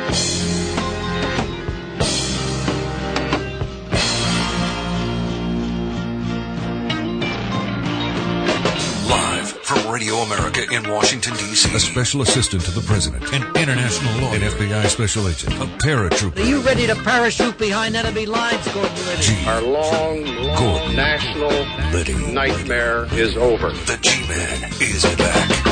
Radio America in Washington, D.C. A special assistant to the president, an international lawyer, an FBI special agent, a paratrooper. Are you ready to parachute behind enemy lines, Gordon Liddy? Our long national nightmare is over. The G-Man is back.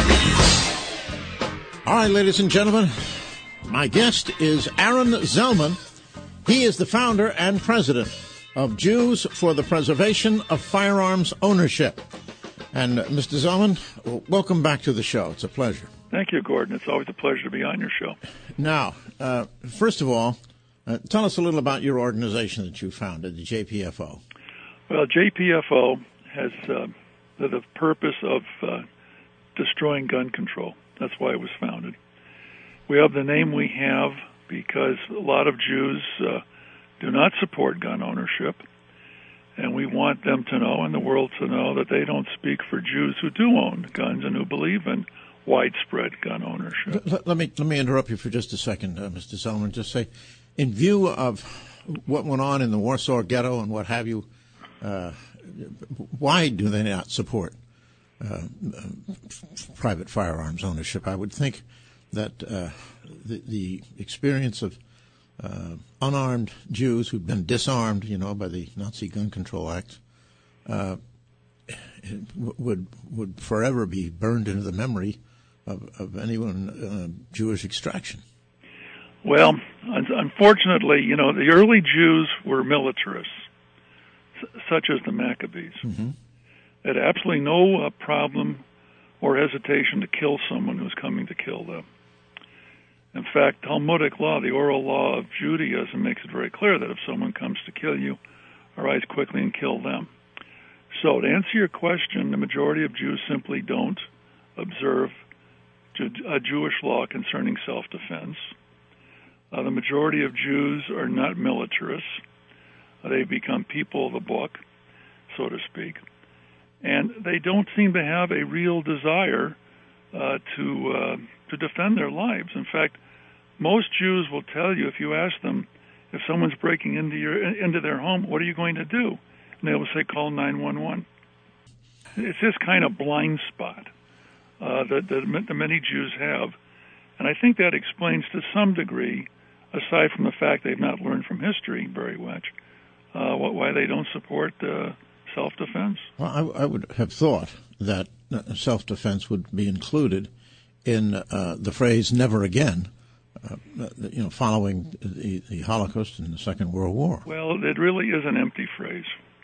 All right, ladies and gentlemen, my guest is Aaron Zelman. He is the founder and president of Jews for the Preservation of Firearms Ownership. And Mr. Zelman, welcome back to the show. It's a pleasure. Thank you, Gordon. It's always a pleasure to be on your show. Now, first of all, tell us a little about your organization that you founded, the JPFO. Well, JPFO has the purpose of destroying gun control. That's why it was founded. We have the name we have because a lot of Jews do not support gun ownership. And we want them to know, and the world to know, that they don't speak for Jews who do own guns and who believe in widespread gun ownership. Let me interrupt you for just a second, Mr. Zelman. Just say, in view of what went on in the Warsaw Ghetto and what have you, why do they not support private firearms ownership? I would think that the experience of unarmed Jews who've been disarmed, by the Nazi Gun Control Act, would forever be burned into the memory of anyone Jewish extraction. Well, unfortunately, the early Jews were militarists, such as the Maccabees. Mm-hmm. They had absolutely no problem or hesitation to kill someone who was coming to kill them. In fact, Talmudic law, the oral law of Judaism, makes it very clear that if someone comes to kill you, arise quickly and kill them. So to answer your question, the majority of Jews simply don't observe a Jewish law concerning self-defense. The majority of Jews are not militarists. They become people of the book, so to speak. And they don't seem to have a real desire to defend their lives. In fact, most Jews will tell you, if you ask them, if someone's breaking into their home, what are you going to do? And they will say, call 911. It's this kind of blind spot that many Jews have. And I think that explains to some degree, aside from the fact they've not learned from history very much, why they don't support self-defense. Well, I would have thought that self-defense would be included in the phrase "never again," following the Holocaust and the Second World War. Well, it really is an empty phrase.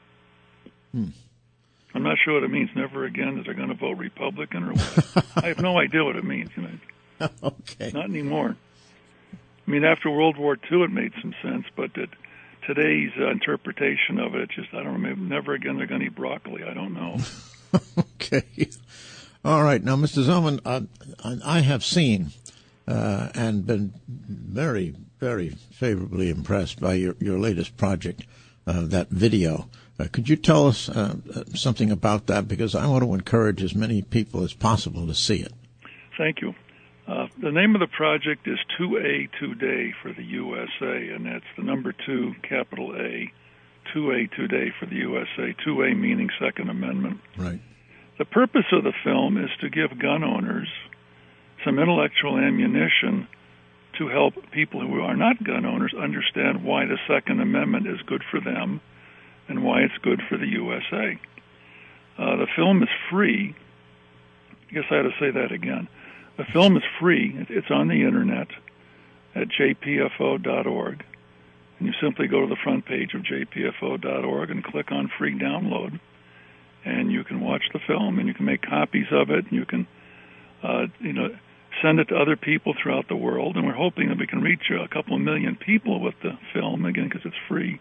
I'm not sure what it means. Never again. That they're going to vote Republican or what? I have no idea what it means. Okay. Not anymore. I mean, after World War II, it made some sense, but today's interpretation of it, I don't know. Maybe never again they're going to eat broccoli. I don't know. Okay. All right. Now, Mr. Zelman, I have seen and been very, very favorably impressed by your latest project, that video. Could you tell us something about that? Because I want to encourage as many people as possible to see it. Thank you. The name of the project is 2A Today for the USA, and that's the number 2, capital A, 2A Today for the USA, 2A meaning Second Amendment. Right. The purpose of the film is to give gun owners some intellectual ammunition to help people who are not gun owners understand why the Second Amendment is good for them and why it's good for the USA. The film is free. I guess I had to say that again. The film is free. It's on the Internet at jpfo.org. And you simply go to the front page of jpfo.org and click on free download. And you can watch the film, and you can make copies of it, and you can, send it to other people throughout the world. And we're hoping that we can reach a couple of million people with the film, again, because it's free,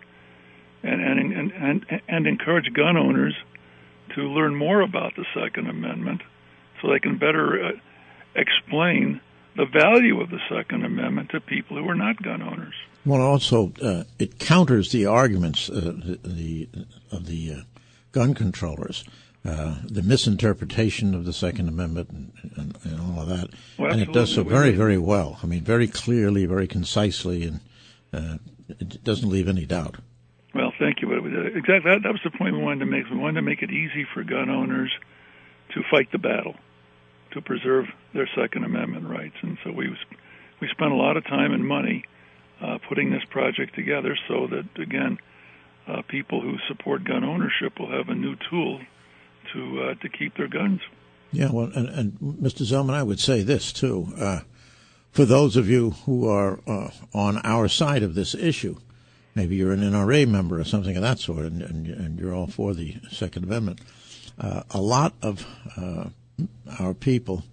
and encourage gun owners to learn more about the Second Amendment so they can better explain the value of the Second Amendment to people who are not gun owners. Well, also, it counters the arguments of the gun controllers the misinterpretation of the Second Amendment and all of that. Well, and it does so very, very well. I mean, very clearly, very concisely, and it doesn't leave any doubt. Well, thank you. Exactly, that was the point we wanted to make. We wanted to make it easy for gun owners to fight the battle, to preserve their Second Amendment rights. And so we spent a lot of time and money putting this project together so that, again, people who support gun ownership will have a new tool to keep their guns. Yeah, well, and Mr. Zellman, I would say this, too. For those of you who are on our side of this issue, maybe you're an NRA member or something of that sort, and you're all for the Second Amendment, a lot of our people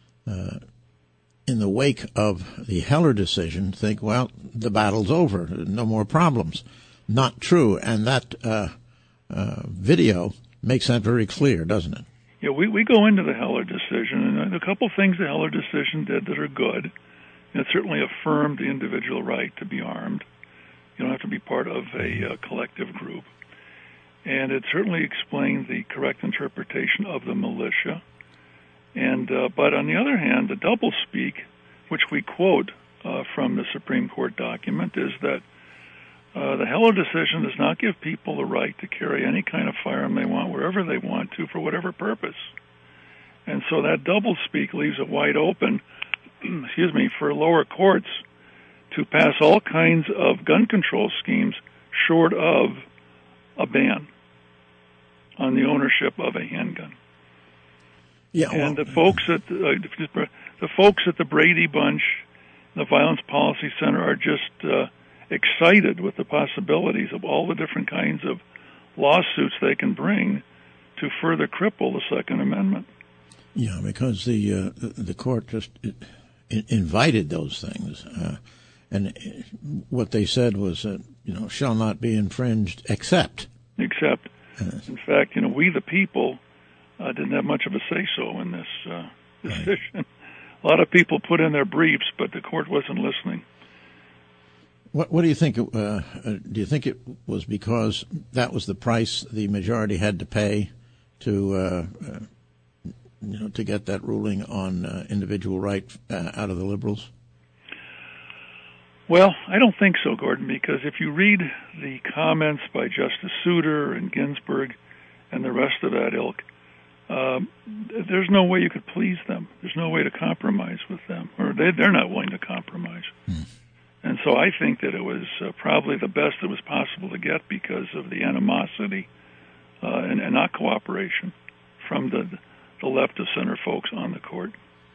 in the wake of the Heller decision think, well, the battle's over, no more problems. Not true, and that video makes that very clear, doesn't it? Yeah, we go into the Heller decision, and a couple things the Heller decision did that are good. It certainly affirmed the individual right to be armed. You don't have to be part of a collective group. And it certainly explained the correct interpretation of the militia. And but on the other hand, the doublespeak, which we quote from the Supreme Court document, is that the Heller decision does not give people the right to carry any kind of firearm they want, wherever they want to, for whatever purpose. And so that doublespeak leaves it wide open, for lower courts to pass all kinds of gun control schemes short of a ban on the ownership of a handgun. Yeah, well, and the folks at the Brady Bunch, the Violence Policy Center, are just excited with the possibilities of all the different kinds of lawsuits they can bring to further cripple the Second Amendment. Yeah, because the court just invited those things, and what they said was, shall not be infringed except. Except, in fact, we the people didn't have much of a say-so in this decision. Right. A lot of people put in their briefs, but the court wasn't listening. What do you think? Do you think it was because that was the price the majority had to pay to get that ruling on individual right out of the liberals? Well, I don't think so, Gordon, because if you read the comments by Justice Souter and Ginsburg and the rest of that ilk, there's no way you could please them. There's no way to compromise with them, or they're not willing to compromise. And so I think that it was probably the best it was possible to get because of the animosity and not cooperation from the left of center folks on the court.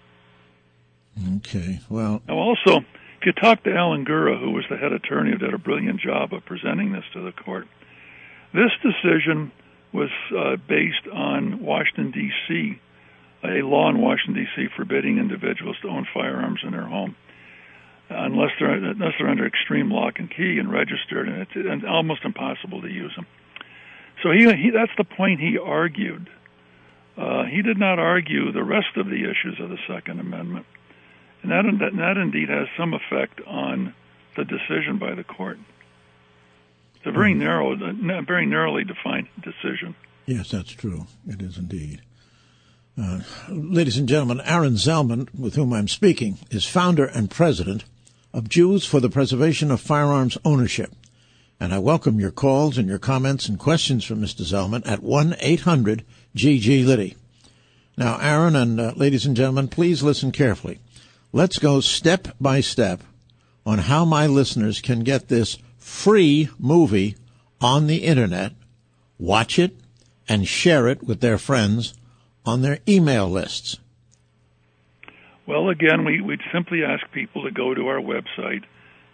Okay, well... Now also, if you talk to Alan Gura, who was the head attorney who did a brilliant job of presenting this to the court, this decision was based on Washington, D.C., a law in Washington, D.C. forbidding individuals to own firearms in their home unless they're under extreme lock and key and registered, and it's almost impossible to use them. So he that's the point he argued. He did not argue the rest of the issues of the Second Amendment, and that indeed has some effect on the decision by the court. It's a very narrowly defined decision. Yes, that's true. It is indeed. Ladies and gentlemen, Aaron Zellman, with whom I'm speaking, is founder and president of Jews for the Preservation of Firearms Ownership. And I welcome your calls and your comments and questions from Mr. Zellman at 1-800-GG-LIDDY. Now, Aaron and ladies and gentlemen, please listen carefully. Let's go step by step on how my listeners can get this free movie on the Internet, watch it, and share it with their friends on their email lists. Well, again, we'd simply ask people to go to our website,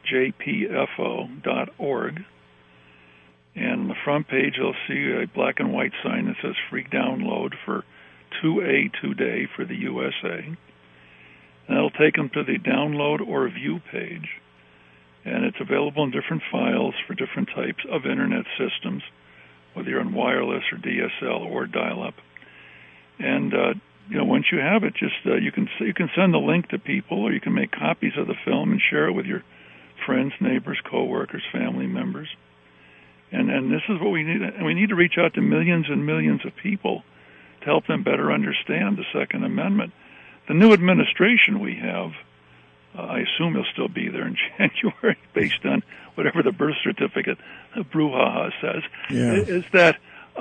jpfo.org, and on the front page they'll see a black and white sign that says free download for 2A today for the USA. And that'll take them to the download or view page, and it's available in different files for different types of Internet systems, whether you're on wireless or DSL or dial-up. And once you have it, just you can send the link to people, or you can make copies of the film and share it with your friends, neighbors, coworkers, family members. And this is what we need. And we need to reach out to millions and millions of people to help them better understand the Second Amendment. The new administration we have, I assume he'll still be there in January, based on whatever the birth certificate brouhaha says, is that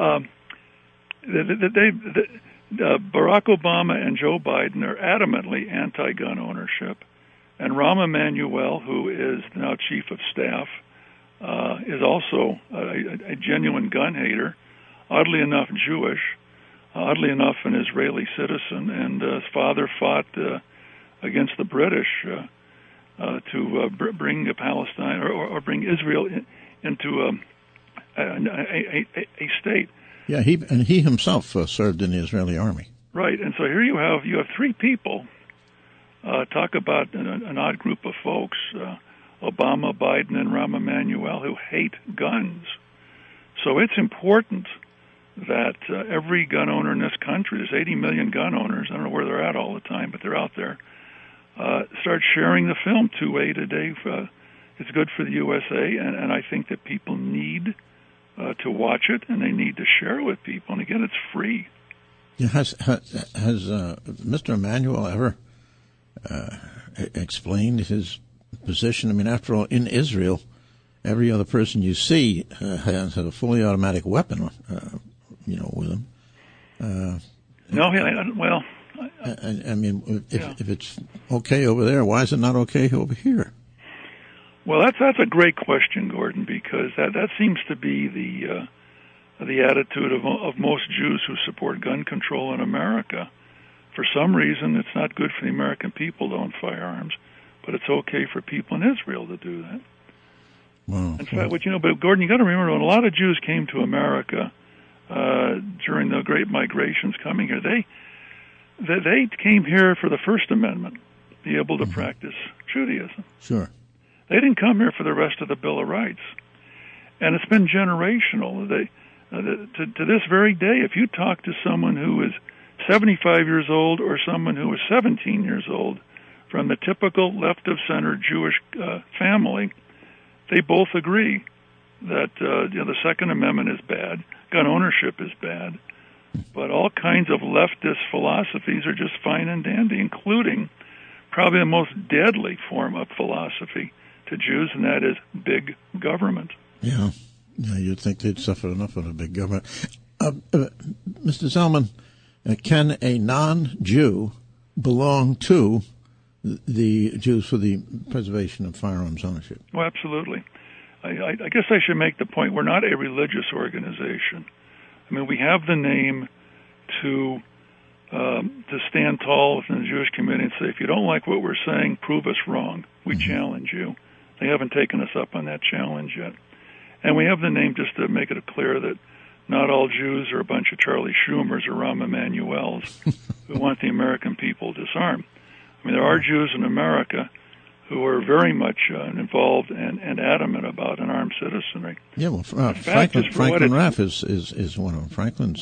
Barack Obama and Joe Biden are adamantly anti-gun ownership, and Rahm Emanuel, who is now chief of staff, is also a genuine gun hater, oddly enough Jewish, oddly enough an Israeli citizen, and his father fought against the British to bring Palestine or bring Israel into a state. Yeah, he himself served in the Israeli army. Right, and so here you have three people. Talk about an odd group of folks: Obama, Biden, and Rahm Emanuel, who hate guns. So it's important that every gun owner in this country, there's 80 million gun owners, I don't know where they're at all the time, but they're out there, start sharing the film 2 a day. It's good for the USA, and I think that people need to watch it, and they need to share it with people. And again, it's free. Yeah, has Mr. Emanuel ever explained his position? I mean, after all, in Israel, every other person you see has a fully automatic weapon, with them. Well, I mean, if it's okay over there, why is it not okay over here? Well, that's a great question, Gordon, because that seems to be the attitude of most Jews who support gun control in America. For some reason, it's not good for the American people to own firearms, but it's okay for people in Israel to do that. Wow. In fact, but Gordon, you got to remember, when a lot of Jews came to America during the Great Migrations coming here, they came here for the First Amendment, be able to practice Judaism. Sure. They didn't come here for the rest of the Bill of Rights. And it's been generational. To this very day, if you talk to someone who is 75 years old or someone who is 17 years old from the typical left-of-center Jewish family, they both agree that the Second Amendment is bad, gun ownership is bad, but all kinds of leftist philosophies are just fine and dandy, including probably the most deadly form of philosophy to Jews, and that is big government. Yeah, you'd think they'd suffer enough of a big government. Mr. Zellman, can a non-Jew belong to the Jews for the Preservation of Firearms Ownership? Well, absolutely. I guess I should make the point, we're not a religious organization. I mean, we have the name to stand tall within the Jewish community and say, if you don't like what we're saying, prove us wrong. We challenge you. They haven't taken us up on that challenge yet. And we have the name just to make it clear that not all Jews are a bunch of Charlie Schumers or Rahm Emanuels who want the American people disarmed. I mean, there are Jews in America who are very much involved and adamant about an armed citizenry. Yeah, well, Franklin Raff is one of them. Franklin's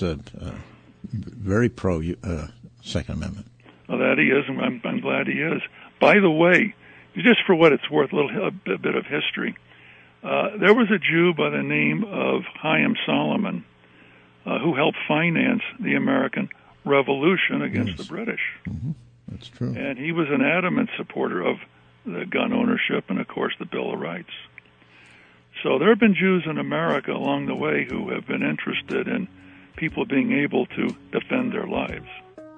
very pro Second Amendment. Well, that he is, and I'm glad he is. By the way, just for what it's worth, a bit of history. There was a Jew by the name of Chaim Solomon who helped finance the American Revolution against the British. Mm-hmm. That's true. And he was an adamant supporter of the gun ownership and, of course, the Bill of Rights. So there have been Jews in America along the way who have been interested in people being able to defend their lives.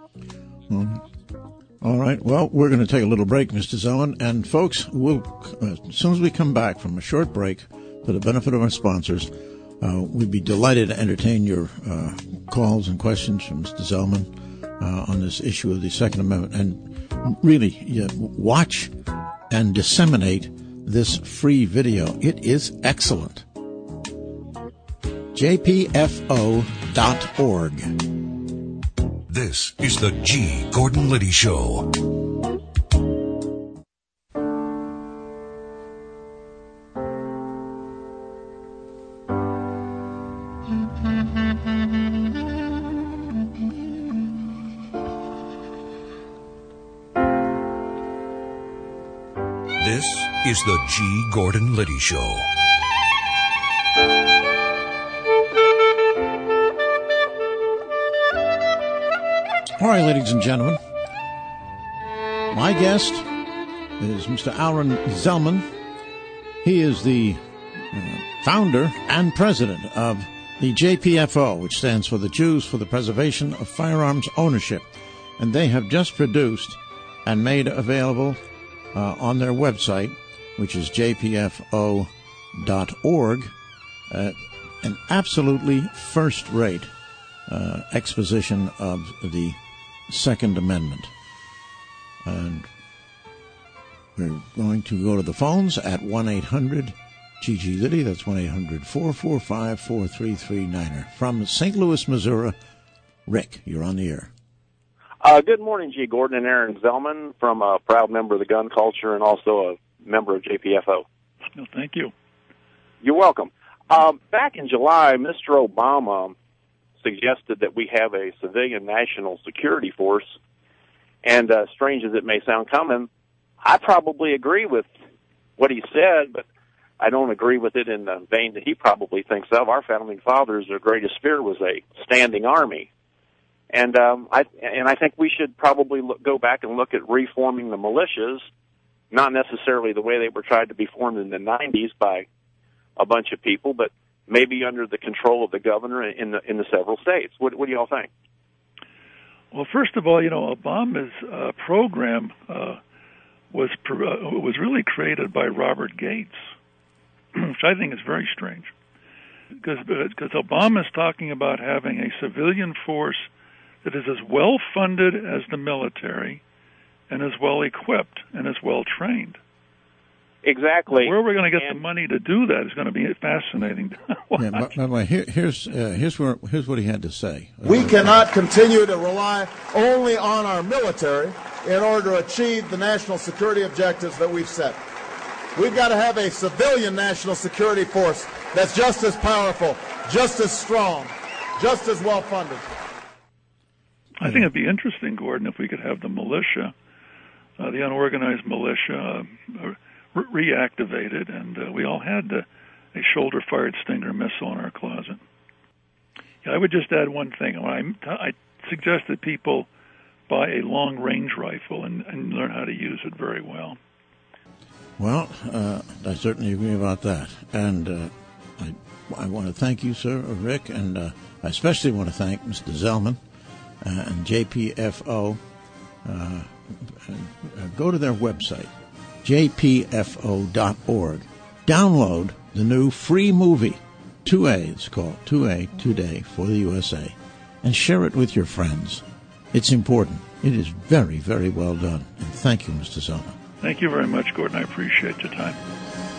All right. Well, we're going to take a little break, Mr. Zellman. And, folks, as soon as we come back from a short break, for the benefit of our sponsors, we'd be delighted to entertain your calls and questions from Mr. Zellman on this issue of the Second Amendment. And really, watch and disseminate this free video. It is excellent. jpfo.org. This is the G. Gordon Liddy Show. This is the G. Gordon Liddy Show. All right, ladies and gentlemen, my guest is Mr. Aaron Zelman. He is the founder and president of the JPFO, which stands for the Jews for the Preservation of Firearms Ownership. And they have just produced and made available on their website, which is jpfo.org, an absolutely first-rate exposition of the Second Amendment. And we're going to go to the phones at 1-800-GG-LIDDY. That's 1-800-445-4339. From St. Louis, Missouri, Rick, you're on the air. Good morning, G. Gordon and Aaron Zelman, from a proud member of the gun culture and also a member of JPFO. No, thank you. You're welcome. Back in July, Mr. Obama suggested that we have a civilian national security force, and strange as it may sound coming, I probably agree with what he said, but I don't agree with it in the vein that he probably thinks of. Our founding fathers, their greatest fear was a standing army. And I think we should probably go back and look at reforming the militias, not necessarily the way they were tried to be formed in the 90s by a bunch of people, but maybe under the control of the governor in the several states. What do you all think? Well, first of all, Obama's program was really created by Robert Gates, which I think is very strange, because Obama is talking about having a civilian force that is as well funded as the military and as well equipped and as well trained. Exactly. Where we're going to get the money to do that is going to be fascinating to watch. Yeah, by the way, here's what he had to say. We cannot continue to rely only on our military in order to achieve the national security objectives that we've set. We've got to have a civilian national security force that's just as powerful, just as strong, just as well funded. I think it'd be interesting, Gordon, if we could have the militia, the unorganized militia, reactivated, and we all had a shoulder-fired Stinger missile in our closet. Yeah, I would just add one thing. I suggest that people buy a long-range rifle and learn how to use it very well. Well, I certainly agree about that. And I want to thank you, sir, Rick, and I especially want to thank Mr. Zelman and JPFO. Go to their website, jpfo.org. Download the new free movie, 2A, it's called 2A, Today for the USA, and share it with your friends. It's important. It is very, very well done. And thank you, Mr. Zelman. Thank you very much, Gordon. I appreciate your time.